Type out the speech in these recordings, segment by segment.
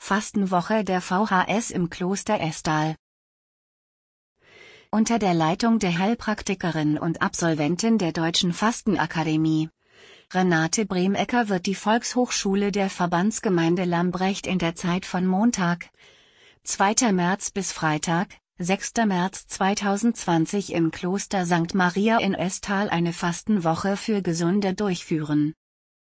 Fastenwoche der VHS im Kloster Estal. Unter der Leitung der Heilpraktikerin und Absolventin der Deutschen Fastenakademie, Renate Brehmecker, wird die Volkshochschule der Verbandsgemeinde Lambrecht in der Zeit von Montag, 2. März bis Freitag, 6. März 2020 im Kloster St. Maria in Estal eine Fastenwoche für Gesunde durchführen.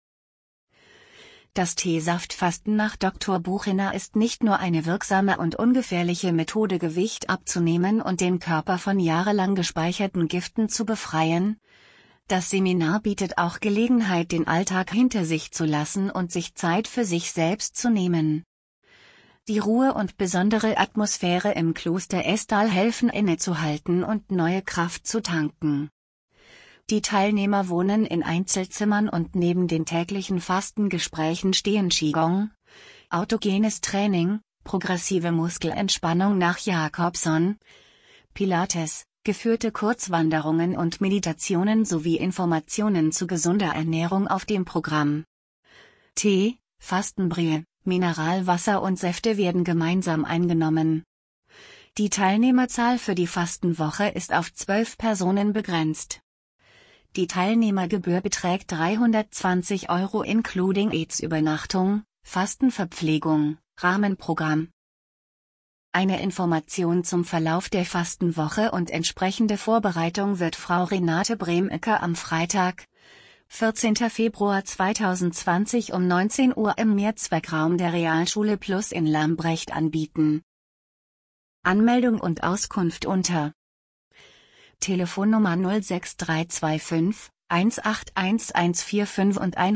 Das Teesaftfasten nach Dr. Buchiner ist nicht nur eine wirksame und ungefährliche Methode, Gewicht abzunehmen und den Körper von jahrelang gespeicherten Giften zu befreien. Das Seminar bietet auch Gelegenheit, den Alltag hinter sich zu lassen und sich Zeit für sich selbst zu nehmen. Die Ruhe und besondere Atmosphäre im Kloster Estal helfen, innezuhalten und neue Kraft zu tanken. Die Teilnehmer wohnen in Einzelzimmern und neben den täglichen Fastengesprächen stehen Qigong, autogenes Training, progressive Muskelentspannung nach Jacobson, Pilates, geführte Kurzwanderungen und Meditationen sowie Informationen zu gesunder Ernährung auf dem Programm. Tee, Fastenbrühe, Mineralwasser und Säfte werden gemeinsam eingenommen. Die Teilnehmerzahl für die Fastenwoche ist auf 12 Personen begrenzt. Die Teilnehmergebühr beträgt 320 € including Übernachtung, Fastenverpflegung, Rahmenprogramm. Eine Information zum Verlauf der Fastenwoche und entsprechende Vorbereitung wird Frau Renate Brehmecker am Freitag, 14. Februar 2020 um 19 Uhr im Mehrzweckraum der Realschule Plus in Lambrecht anbieten. Anmeldung und Auskunft unter Telefonnummer 06325 181145 und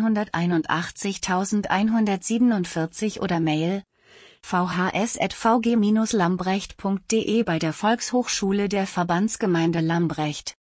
181.147 oder Mail vhs@vg-lambrecht.de bei der Volkshochschule der Verbandsgemeinde Lambrecht.